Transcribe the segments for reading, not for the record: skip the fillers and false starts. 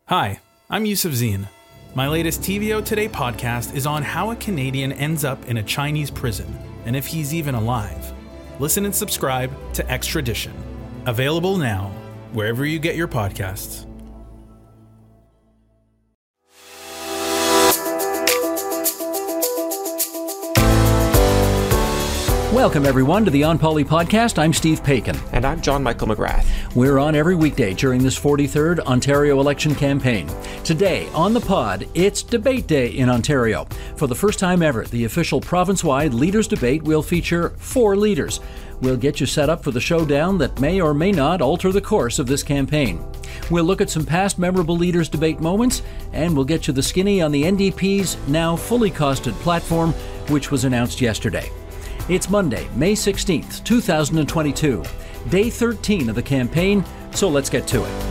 Hi, I'm Yusuf Zine. My latest TVO Today podcast is on how a Canadian ends up in a Chinese prison and if he's even alive. Listen and subscribe to Extradition. Available now, wherever you get your podcasts. Welcome, everyone, to the On Poly podcast. I'm Steve Paikin. And I'm John Michael McGrath. We're on every weekday during this 43rd Ontario election campaign. Today, on the pod, it's Debate Day in Ontario. For the first time ever, the official province-wide leaders' debate will feature 4 leaders. We'll get you set up for the showdown that may or may not alter the course of this campaign. We'll look at some past memorable leaders' debate moments, and we'll get you the skinny on the NDP's now fully costed platform, which was announced yesterday. It's Monday, May 16th, 2022, day 13 of the campaign, so let's get to it.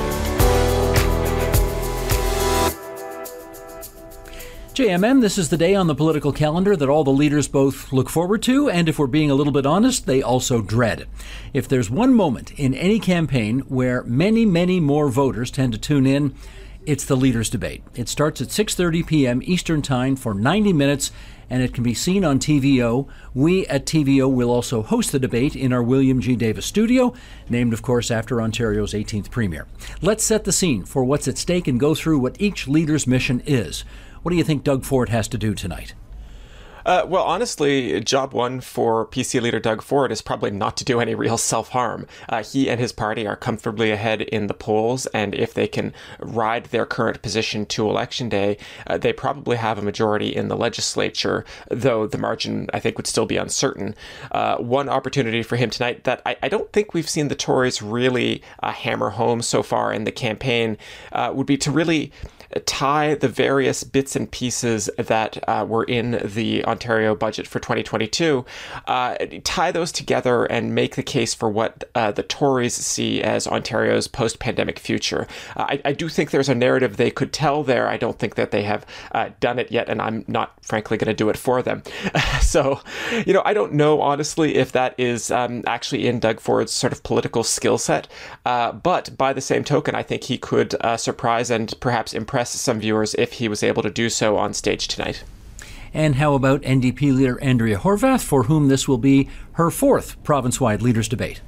JMM, this is the day on the political calendar that all the leaders both look forward to, and if we're being a little bit honest, they also dread. If there's one moment in any campaign where many more voters tend to tune in, it's the leaders' debate. It starts at 6:30 p.m. Eastern Time for 90 minutes, and it can be seen on TVO. We at TVO will also host the debate in our William G. Davis studio, named, of course, after Ontario's 18th Premier. Let's set the scene for what's at stake and go through what each leader's mission is. What do you think Doug Ford has to do tonight? Well, honestly, job one for PC leader Doug Ford is probably not to do any real self-harm. He and his party are comfortably ahead in the polls, and if they can ride their current position to Election Day, they probably have a majority in the legislature, though the margin, I think, would still be uncertain. One opportunity for him tonight that I don't think we've seen the Tories really hammer home so far in the campaign would be to really tie the various bits and pieces that were in the Ontario budget for 2022, tie those together and make the case for what the Tories see as Ontario's post-pandemic future. I do think there's a narrative they could tell there. I don't think that they have done it yet, and I'm not, frankly, going to do it for them. So, I don't know, honestly, if that is actually in Doug Ford's sort of political skill set. But by the same token, I think he could surprise and perhaps impress some viewers if he was able to do so on stage tonight. And how about NDP leader Andrea Horwath, for whom this will be her 4th province-wide leaders' debate?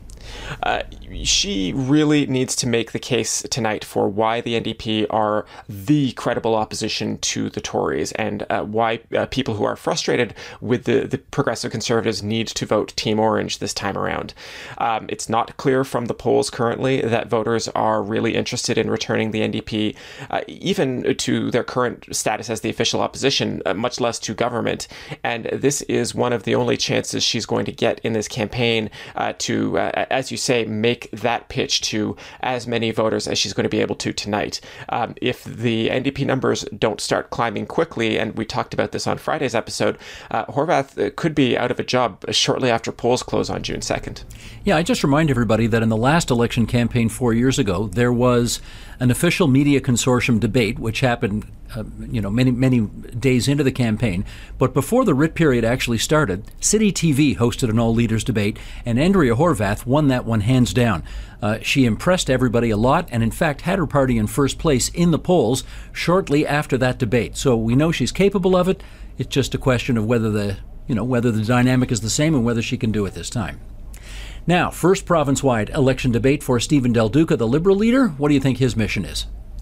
She really needs to make the case tonight for why the NDP are the credible opposition to the Tories and why people who are frustrated with the Progressive Conservatives need to vote Team Orange this time around. It's not clear from the polls currently that voters are really interested in returning the NDP, even to their current status as the official opposition, much less to government. And this is one of the only chances she's going to get in this campaign to, as you say, make that pitch to as many voters as she's going to be able to tonight. If the NDP numbers don't start climbing quickly, and we talked about this on Friday's episode, Horwath could be out of a job shortly after polls close on June 2nd. Yeah, I just remind everybody that in the last election campaign 4 years ago, there was an official media consortium debate, which happened many days into the campaign. But before the writ period actually started, City TV hosted an all-leaders debate, and Andrea Horwath won that one hands down. She impressed everybody a lot, and in fact had her party in first place in the polls shortly after that debate. So we know she's capable of it. It's just a question of whether the dynamic is the same and whether she can do it this time. Now, first province-wide election debate for Stephen Del Duca, the Liberal leader. What do you think his mission is?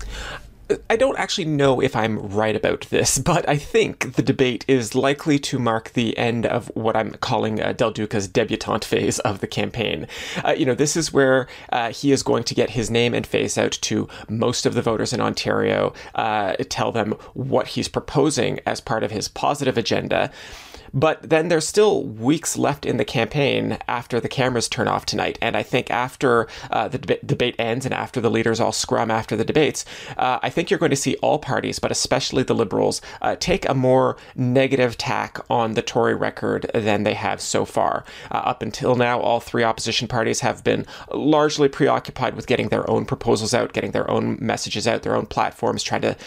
I don't actually know if I'm right about this, but I think the debate is likely to mark the end of what I'm calling Del Duca's debutante phase of the campaign. This is where he is going to get his name and face out to most of the voters in Ontario, tell them what he's proposing as part of his positive agenda. But then there's still weeks left in the campaign after the cameras turn off tonight. And I think after the debate ends and after the leaders all scrum after the debates, I think you're going to see all parties, but especially the Liberals, take a more negative tack on the Tory record than they have so far. Up until now, all 3 opposition parties have been largely preoccupied with getting their own proposals out, getting their own messages out, their own platforms, trying to,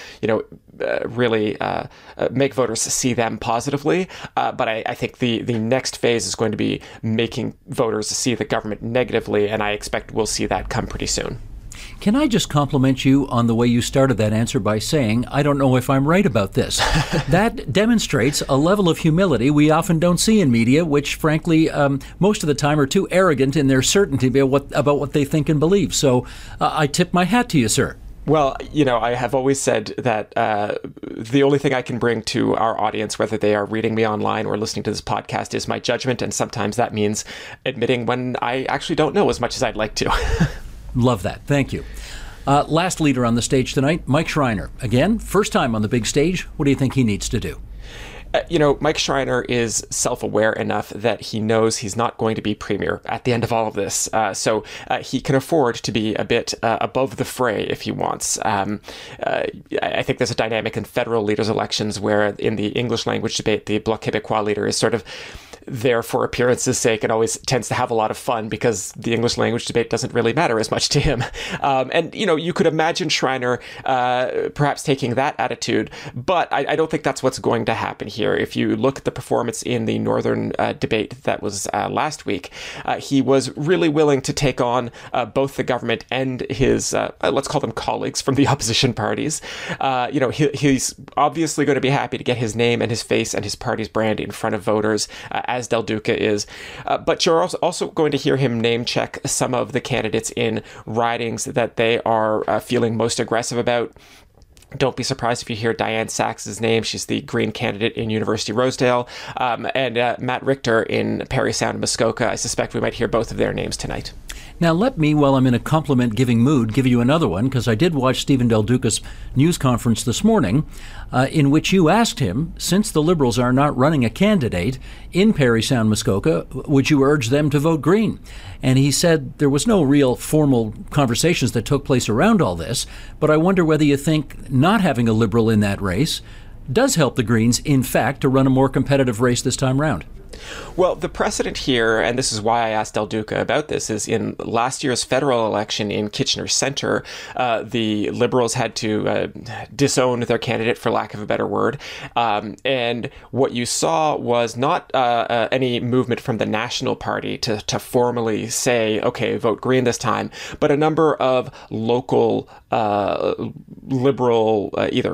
really make voters see them positively. But I think the next phase is going to be making voters see the government negatively, and I expect we'll see that come pretty soon. Can I just compliment you on the way you started that answer by saying, I don't know if I'm right about this? That demonstrates a level of humility we often don't see in media, which frankly, most of the time are too arrogant in their certainty about what they think and believe. So I tip my hat to you, sir. Well, I have always said that the only thing I can bring to our audience, whether they are reading me online or listening to this podcast, is my judgment. And sometimes that means admitting when I actually don't know as much as I'd like to. Love that. Thank you. Last leader on the stage tonight, Mike Schreiner. Again, first time on the big stage. What do you think he needs to do? Mike Schreiner is self-aware enough that he knows he's not going to be premier at the end of all of this. So he can afford to be a bit above the fray if he wants. I think there's a dynamic in federal leaders' elections where in the English language debate, the Bloc Québécois leader is sort of there for appearance's sake and always tends to have a lot of fun because the English language debate doesn't really matter as much to him. And you could imagine Schreiner perhaps taking that attitude, but I don't think that's what's going to happen here. If you look at the performance in the Northern debate that was last week, he was really willing to take on both the government and his, let's call them colleagues from the opposition parties. He's obviously going to be happy to get his name and his face and his party's brand in front of voters, as Del Duca is. But you're also going to hear him name check some of the candidates in ridings that they are feeling most aggressive about. Don't be surprised if you hear Diane Sachs's name. She's the Green candidate in University Rosedale. And Matt Richter in Parry Sound, Muskoka. I suspect we might hear both of their names tonight. Now, let me, while I'm in a compliment-giving mood, give you another one, because I did watch Stephen Del Duca's news conference this morning, in which you asked him, since the Liberals are not running a candidate in Parry Sound, Muskoka, would you urge them to vote Green? And he said there was no real formal conversations that took place around all this, but I wonder whether you think not having a Liberal in that race does help the Greens, in fact, to run a more competitive race this time round. Well, the precedent here, and this is why I asked Del Duca about this, is in last year's federal election in Kitchener Centre, the Liberals had to disown their candidate, for lack of a better word. And what you saw was not any movement from the National Party to formally say, okay, vote Green this time, but a number of local Liberal,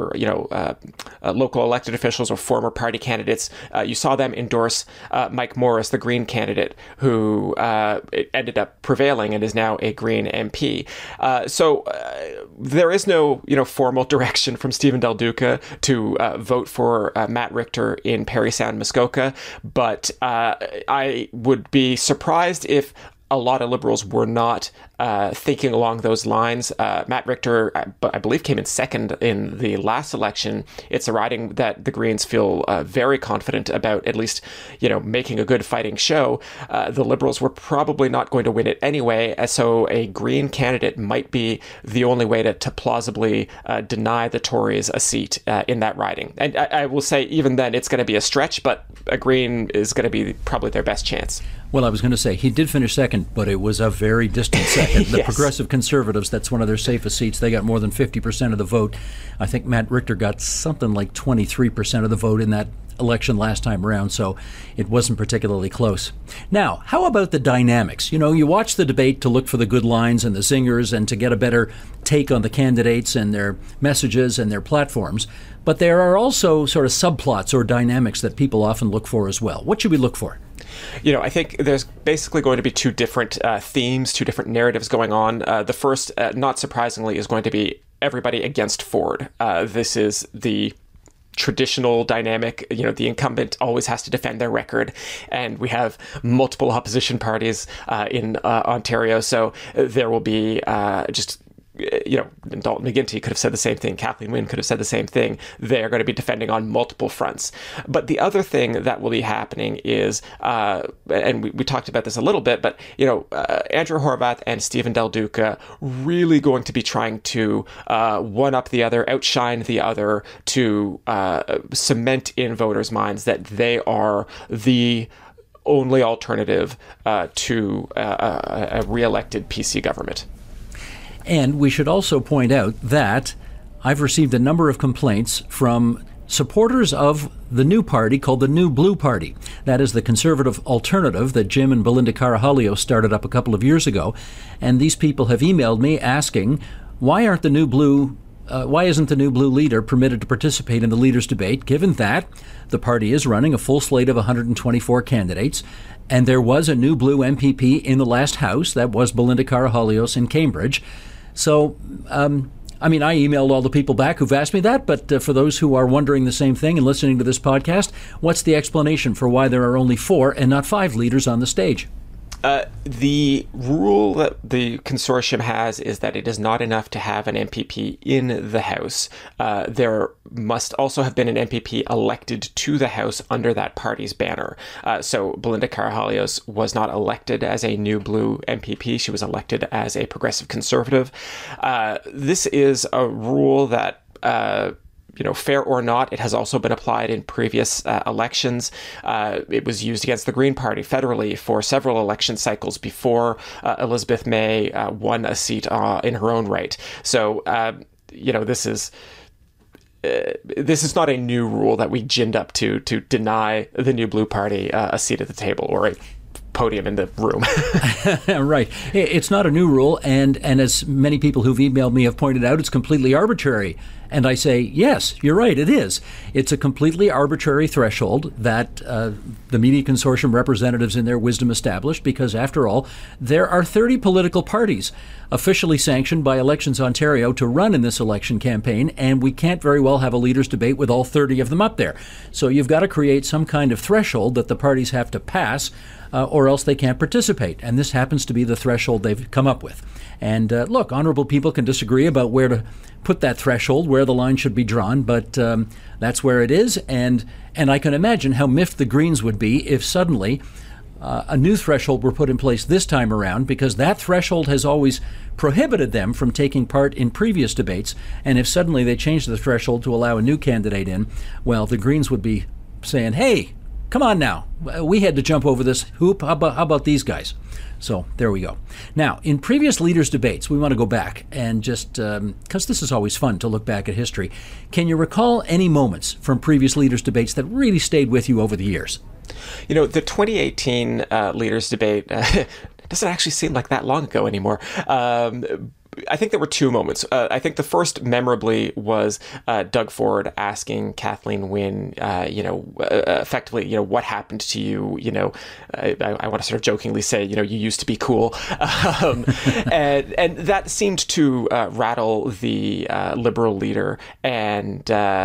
local elected officials or former party candidates. You saw them endorse Mike Morris, the Green candidate, who ended up prevailing and is now a Green MP. So there is no, formal direction from Stephen Del Duca to vote for Matt Richter in Parry Sound, Muskoka. But I would be surprised if a lot of Liberals were not thinking along those lines. Matt Richter, I believe, came in second in the last election. It's a riding that the Greens feel very confident about, at least, making a good fighting show. The Liberals were probably not going to win it anyway, so a Green candidate might be the only way to plausibly deny the Tories a seat in that riding. And I will say, even then, it's going to be a stretch, but a Green is going to be probably their best chance. Well, I was going to say, he did finish second, but it was a very distant second. The Yes. Progressive Conservatives, that's one of their safest seats. They got more than 50% of the vote. I think Matt Richter got something like 23% of the vote in that election last time around, so it wasn't particularly close. Now, how about the dynamics? You watch the debate to look for the good lines and the zingers and to get a better take on the candidates and their messages and their platforms, but there are also sort of subplots or dynamics that people often look for as well. What should we look for? I think there's basically going to be two different themes, two different narratives going on. The first, not surprisingly, is going to be everybody against Ford. This is the traditional dynamic. The incumbent always has to defend their record, and we have multiple opposition parties in Ontario, so there will be Dalton McGuinty could have said the same thing. Kathleen Wynne could have said the same thing. They're going to be defending on multiple fronts. But the other thing that will be happening is, and we talked about this a little bit, but, Andrew Horwath and Stephen Del Duca really going to be trying to one-up the other, outshine the other, to cement in voters' minds that they are the only alternative to a re-elected PC government. And we should also point out that I've received a number of complaints from supporters of the new party called the New Blue Party. That is the conservative alternative that Jim and Belinda Carajalios started up a couple of years ago. And these people have emailed me asking, why isn't the New Blue leader permitted to participate in the leaders' debate, given that the party is running a full slate of 124 candidates, and there was a New Blue MPP in the last House, that was Belinda Carajalios in Cambridge. So, I emailed all the people back who've asked me that, but for those who are wondering the same thing and listening to this podcast, what's the explanation for why there are only 4 and not 5 leaders on the stage? The rule that the consortium has is that it is not enough to have an MPP in the House. There must also have been an MPP elected to the House under that party's banner. So Belinda Carajalios was not elected as a New Blue MPP. She was elected as a progressive conservative. This is a rule that fair or not, it has also been applied in previous elections. It was used against the Green Party federally for several election cycles before Elizabeth May won a seat in her own right. So, this is not a new rule that we ginned up to deny the New Blue Party a seat at the table or a podium in the room. Right. It's not a new rule, and as many people who've emailed me have pointed out, it's completely arbitrary. And I say, yes, you're right, it is. It's a completely arbitrary threshold that the Media Consortium representatives in their wisdom established, because after all, there are 30 political parties officially sanctioned by Elections Ontario to run in this election campaign, and we can't very well have a leaders' debate with all 30 of them up there. So you've got to create some kind of threshold that the parties have to pass, or else they can't participate. And this happens to be the threshold they've come up with. And look, honorable people can disagree about where to put that threshold, where the line should be drawn, but that's where it is. And I can imagine how miffed the Greens would be if suddenly a new threshold were put in place this time around, because that threshold has always prohibited them from taking part in previous debates. And if suddenly they change the threshold to allow a new candidate in, well, the Greens would be saying, hey, come on now, we had to jump over this hoop. How about these guys? So there we go. Now, in previous leaders' debates, we want to go back and just, because this is always fun to look back at history, can you recall any moments from previous leaders' debates that really stayed with you over the years? The 2018 leaders' debate doesn't actually seem like that long ago anymore. I think there were 2 moments. I think the first memorably was Doug Ford asking Kathleen Wynne, effectively, what happened to you? I want to sort of jokingly say, you used to be cool. And that seemed to rattle the Liberal leader. And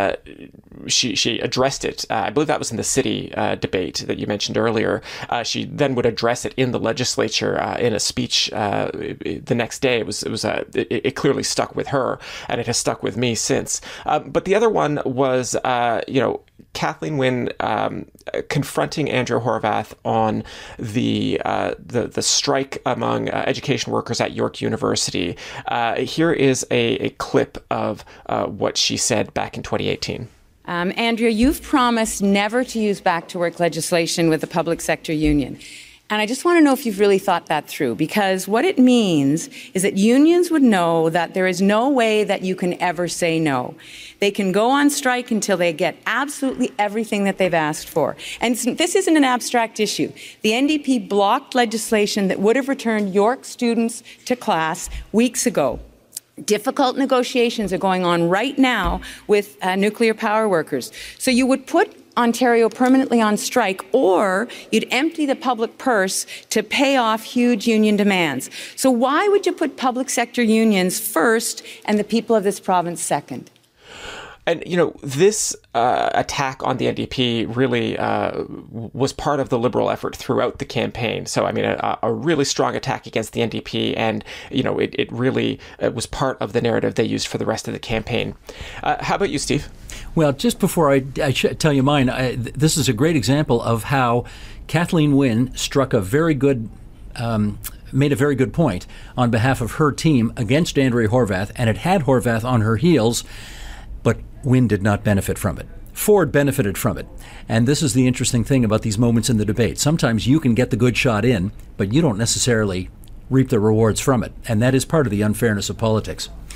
she addressed it. I believe that was in the city debate that you mentioned earlier. She then would address it in the legislature in a speech the next day. It clearly stuck with her, and it has stuck with me since. But the other one was, Kathleen Wynne confronting Andrea Horwath on the strike among education workers at York University. Here is a clip of what she said back in 2018. Andrea, you've promised never to use back-to-work legislation with the public sector union. And I just want to know if you've really thought that through, because what it means is that unions would know that there is no way that you can ever say no. They can go on strike until they get absolutely everything that they've asked for. And this isn't an abstract issue. The NDP blocked legislation that would have returned York students to class weeks ago. Difficult negotiations are going on right now with nuclear power workers. So you would put Ontario permanently on strike, or you'd empty the public purse to pay off huge union demands. So why would you put public sector unions first and the people of this province second? And, this attack on the NDP really was part of the Liberal effort throughout the campaign. So, a really strong attack against the NDP. And, it really was part of the narrative they used for the rest of the campaign. How about you, Steve? Well, just before I tell you mine, this is a great example of how Kathleen Wynne struck a very good made a very good point on behalf of her team against Andrea Horwath, and it had Horwath on her heels, but Wynne did not benefit from it. Ford benefited from it. And this is the interesting thing about these moments in the debate. Sometimes you can get the good shot in, but you don't necessarily reap the rewards from it. And that is part of the unfairness of politics.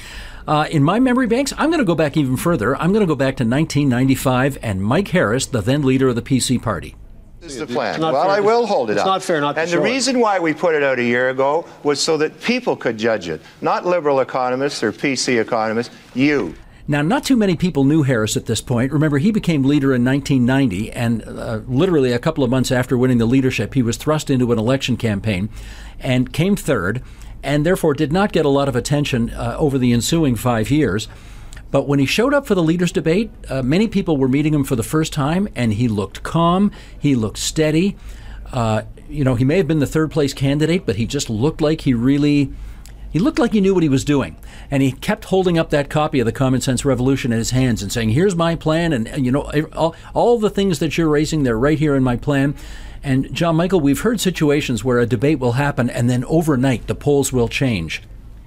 In my memory banks, I'm going to go back even further. I'm going to go back to 1995 and Mike Harris, the then leader of the PC party. This is the plan. Well, I will hold it up. It's not fair not to And show the it. reason why we put it out a year ago was so that people could judge it, not liberal economists or PC economists, you. Now, not too many people knew Harris at this point. Remember, he became leader in 1990, and literally a couple of months after winning the leadership, he was thrust into an election campaign and came third, and therefore did not get a lot of attention over the ensuing 5 years. But when he showed up for the leaders' debate, many people were meeting him for the first time, and he looked calm, he looked steady. He may have been the third-place candidate, but he just looked like he looked like he knew what he was doing. And he kept holding up that copy of the Common Sense Revolution in his hands and saying, here's my plan, and all the things that you're raising, they're right here in my plan. And John Michael, we've heard situations where a debate will happen and then overnight the polls will change.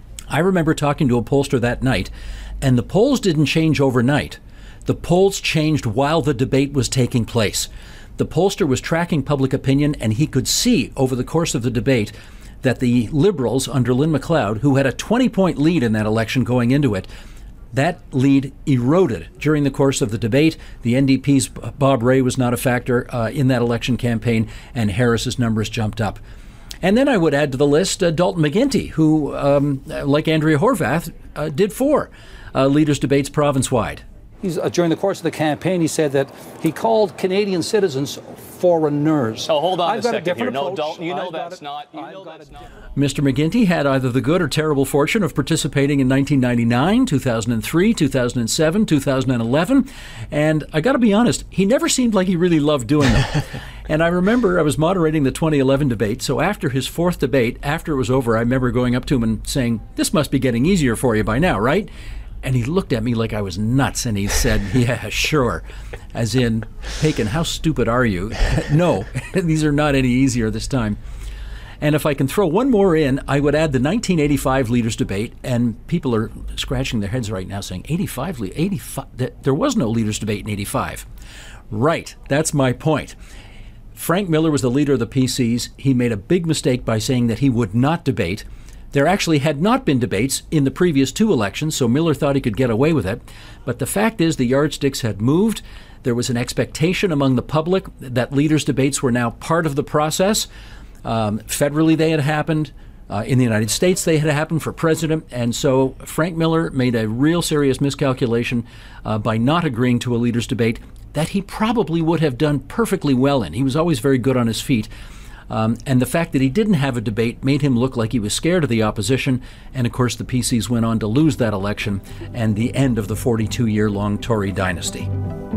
I remember talking to a pollster that night, and the polls didn't change overnight. The polls changed while the debate was taking place. The pollster was tracking public opinion, and he could see over the course of the debate that the Liberals under Lynn McLeod, who had a 20-point lead in that election going into it, that lead eroded during the course of the debate. The NDP's Bob Rae was not a factor in that election campaign, and Harris's numbers jumped up. And then I would add to the list Dalton McGuinty, who, like Andrea Horwath, did 4 leaders' debates province-wide. During the course of the campaign, he said that he called Canadian citizens foreigners. Oh, hold on I've a got second different here. No, approach. Dalton, you know I've got that's it. not. You I've know got that's it. not. Mr. McGuinty had either the good or terrible fortune of participating in 1999, 2003, 2007, 2011, and I got to be honest, he never seemed like he really loved doing them. And I remember I was moderating the 2011 debate, so after his 4th debate, after it was over, I remember going up to him and saying, "This must be getting easier for you by now, right?" And he looked at me like I was nuts, and he said, "Yeah, sure." As in, Pakin, how stupid are you? No, these are not any easier this time. And if I can throw one more in, I would add the 1985 leaders' debate, and people are scratching their heads right now saying, 85, there was no leaders' debate in 85. Right, that's my point. Frank Miller was the leader of the PCs. He made a big mistake by saying that he would not debate. There actually had not been debates in the previous 2 elections, so Miller thought he could get away with it. But the fact is the yardsticks had moved. There was an expectation among the public that leaders' debates were now part of the process. Federally, they had happened. In the United States, they had happened for president. And so Frank Miller made a real serious miscalculation by not agreeing to a leaders' debate that he probably would have done perfectly well in. He was always very good on his feet. And the fact that he didn't have a debate made him look like he was scared of the opposition. And of course, the PCs went on to lose that election and the end of the 42-year-long Tory dynasty.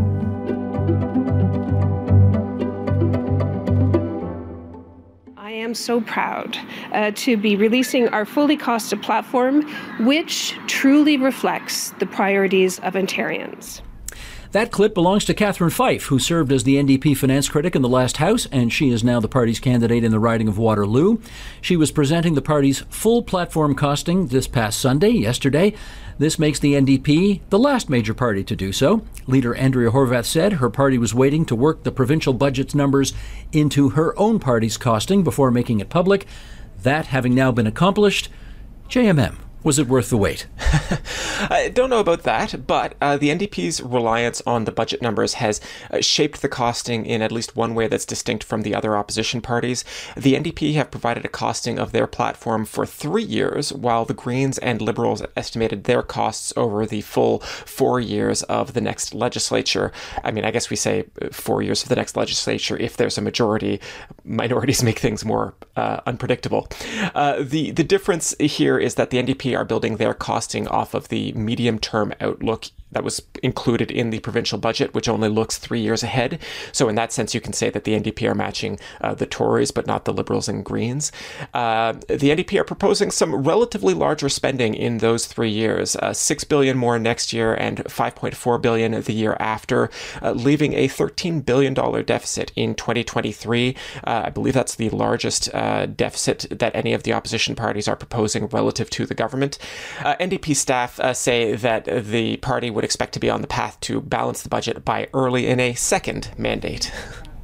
I am so proud to be releasing our fully costed platform, which truly reflects the priorities of Ontarians. That clip belongs to Catherine Fife, who served as the NDP finance critic in the last House, and she is now the party's candidate in the riding of Waterloo. She was presenting the party's full platform costing this past Sunday, yesterday. This makes the NDP the last major party to do so. Leader Andrea Horwath said her party was waiting to work the provincial budget's numbers into her own party's costing before making it public. That having now been accomplished, JMM, was it worth the wait? I don't know about that, but the NDP's reliance on the budget numbers has shaped the costing in at least one way that's distinct from the other opposition parties. The NDP have provided a costing of their platform for 3 years, while the Greens and Liberals estimated their costs over the full 4 years of the next legislature. I mean, I guess we say 4 years of the next legislature if there's a majority. Minorities make things more unpredictable. The difference here is that the NDP are building their costing off of the medium-term outlook that was included in the provincial budget, which only looks 3 years ahead. So in that sense, you can say that the NDP are matching the Tories, but not the Liberals and Greens. The NDP are proposing some relatively larger spending in those 3 years, $6 billion more next year and $5.4 billion the year after, leaving a $13 billion deficit in 2023. I believe that's the largest deficit that any of the opposition parties are proposing relative to the government. NDP staff say that the party would expect to be on the path to balance the budget by early in a second mandate.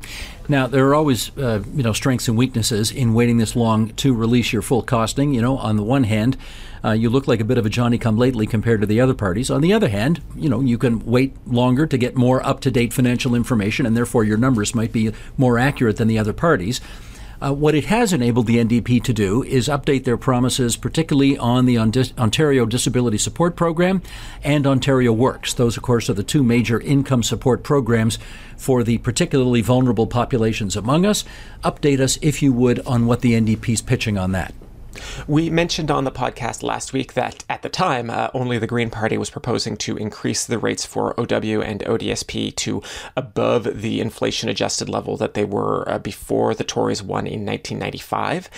Now, there are always, strengths and weaknesses in waiting this long to release your full costing. You know, on the one hand, you look like a bit of a Johnny-come-lately compared to the other parties. On the other hand, you can wait longer to get more up-to-date financial information, and therefore your numbers might be more accurate than the other parties. What it has enabled the NDP to do is update their promises, particularly on the Ontario Disability Support Program and Ontario Works. Those, of course, are the two major income support programs for the particularly vulnerable populations among us. Update us, if you would, on what the NDP's pitching on that. We mentioned on the podcast last week that at the time, only the Green Party was proposing to increase the rates for OW and ODSP to above the inflation-adjusted level that they were before the Tories won in 1995.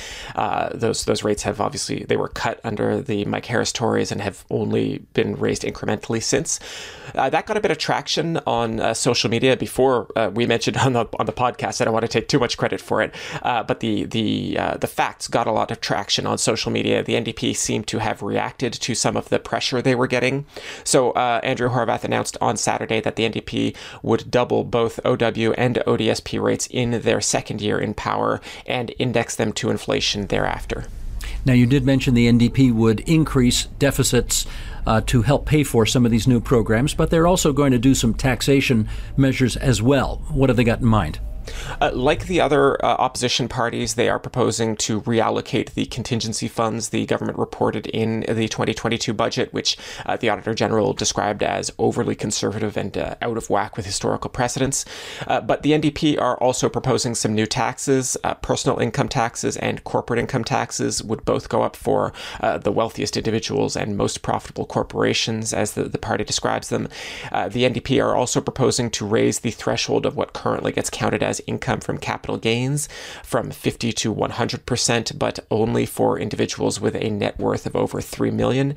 Those rates have obviously, they were cut under the Mike Harris Tories and have only been raised incrementally since. That got a bit of traction on social media before we mentioned on the podcast. I don't want to take too much credit for it, but the facts got a lot of traction on social media. The NDP seemed to have reacted to some of the pressure they were getting. So Andrew Horwath announced on Saturday that the NDP would double both OW and ODSP rates in their second year in power and index them to inflation thereafter. Now, you did mention the NDP would increase deficits to help pay for some of these new programs, but they're also going to do some taxation measures as well. What have they got in mind? Like the other opposition parties, they are proposing to reallocate the contingency funds the government reported in the 2022 budget, which the Auditor General described as overly conservative and out of whack with historical precedents. But the NDP are also proposing some new taxes. Personal income taxes and corporate income taxes would both go up for the wealthiest individuals and most profitable corporations, as the party describes them. The NDP are also proposing to raise the threshold of what currently gets counted as income from capital gains from 50 to 100%, but only for individuals with a net worth of over $3 million.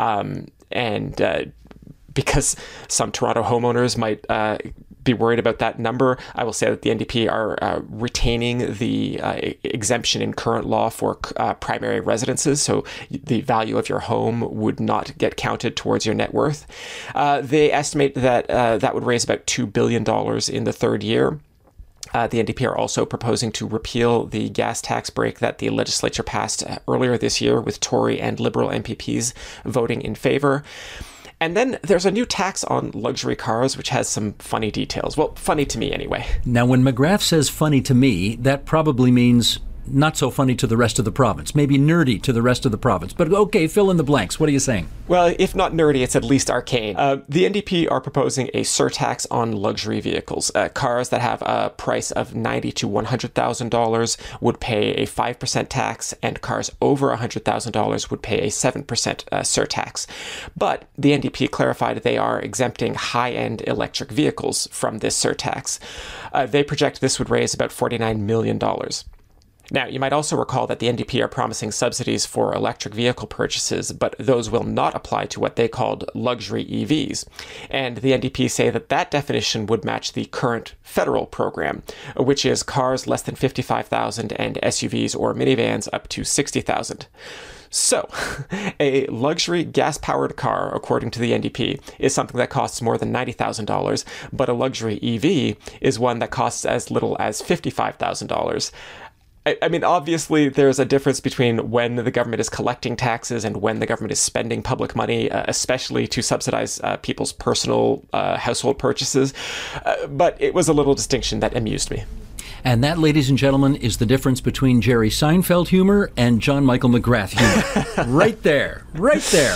Because some Toronto homeowners might be worried about that number, I will say that the NDP are retaining the exemption in current law for primary residences, so the value of your home would not get counted towards your net worth. They estimate that that would raise about $2 billion in the third year. The NDP are also proposing to repeal the gas tax break that the legislature passed earlier this year, with Tory and Liberal MPPs voting in favour. And then there's a new tax on luxury cars, which has some funny details. Well, funny to me anyway. Now, when McGrath says funny to me, that probably means not so funny to the rest of the province, maybe nerdy to the rest of the province. But okay, fill in the blanks. What are you saying? Well, if not nerdy, it's at least arcane. The NDP are proposing a surtax on luxury vehicles. Cars that have a price of $90,000 to $100,000 would pay a 5% tax, and cars over $100,000 would pay a 7% surtax. But the NDP clarified they are exempting high-end electric vehicles from this surtax. They project this would raise about $49 million. Now, you might also recall that the NDP are promising subsidies for electric vehicle purchases, but those will not apply to what they called luxury EVs. And the NDP say that that definition would match the current federal program, which is cars less than $55,000 and SUVs or minivans up to $60,000. So, a luxury gas-powered car, according to the NDP, is something that costs more than $90,000, but a luxury EV is one that costs as little as $55,000. I mean, obviously, there's a difference between when the government is collecting taxes and when the government is spending public money, especially to subsidize people's personal household purchases. But it was a little distinction that amused me. And that, ladies and gentlemen, is the difference between Jerry Seinfeld humor and John Michael McGrath humor. Right there. Right there.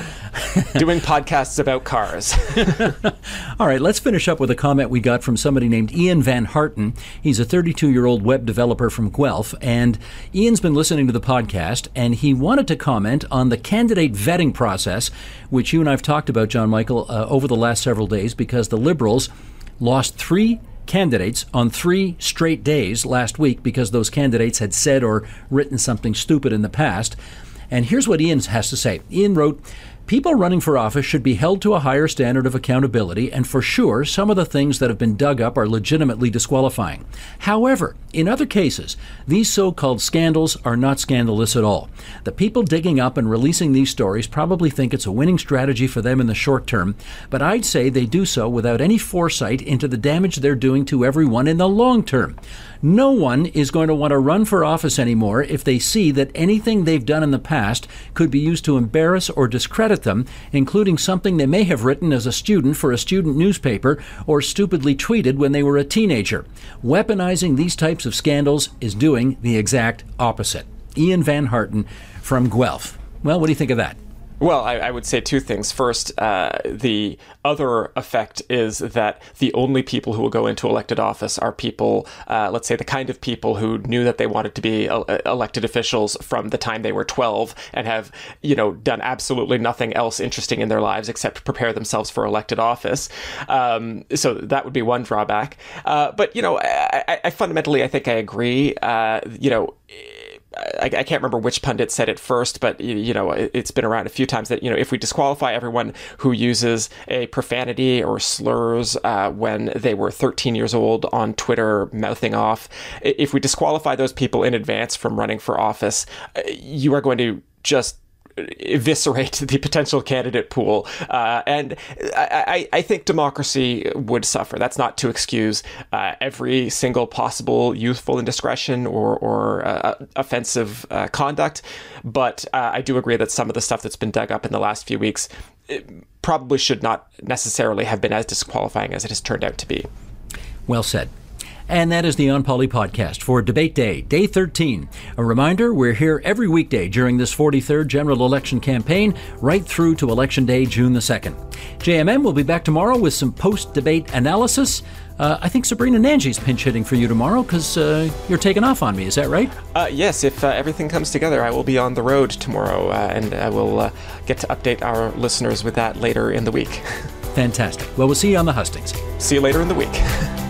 Doing podcasts about cars. All right, let's finish up with a comment we got from somebody named Ian Van Harten. He's a 32-year-old web developer from Guelph, and Ian's been listening to the podcast, and he wanted to comment on the candidate vetting process, which you and I have talked about, John Michael, over the last several days, because the Liberals lost 3 candidates on 3 straight days last week because those candidates had said or written something stupid in the past. And here's what Ian has to say. Ian wrote, People running for office should be held to a higher standard of accountability, and for sure, some of the things that have been dug up are legitimately disqualifying. However, in other cases, these so-called scandals are not scandalous at all. The people digging up and releasing these stories probably think it's a winning strategy for them in the short term, but I'd say they do so without any foresight into the damage they're doing to everyone in the long term. No one is going to want to run for office anymore if they see that anything they've done in the past could be used to embarrass or discredit them, including something they may have written as a student for a student newspaper or stupidly tweeted when they were a teenager. Weaponizing these types of scandals is doing the exact opposite. Ian Van Harten from Guelph. Well, what do you think of that? Well, I would say two things. First, the other effect is that the only people who will go into elected office are people, let's say the kind of people who knew that they wanted to be elected officials from the time they were 12 and have, done absolutely nothing else interesting in their lives except prepare themselves for elected office. So that would be one drawback. But, I fundamentally, I think I agree. I can't remember which pundit said it first, but, it's been around a few times that, if we disqualify everyone who uses a profanity or slurs when they were 13 years old on Twitter mouthing off, if we disqualify those people in advance from running for office, you are going to just eviscerate the potential candidate pool. And I think democracy would suffer. That's not to excuse every single possible youthful indiscretion or offensive conduct. But I do agree that some of the stuff that's been dug up in the last few weeks probably should not necessarily have been as disqualifying as it has turned out to be. Well said. And that is the On Poly podcast for Debate Day, Day 13. A reminder, we're here every weekday during this 43rd general election campaign, right through to Election Day, June the 2nd. JMM will be back tomorrow with some post-debate analysis. I think Sabrina Nanji's pinch hitting for you tomorrow because you're taking off on me. Is that right? Yes, if everything comes together, I will be on the road tomorrow, and I will get to update our listeners with that later in the week. Fantastic. Well, we'll see you on the hustings. See you later in the week.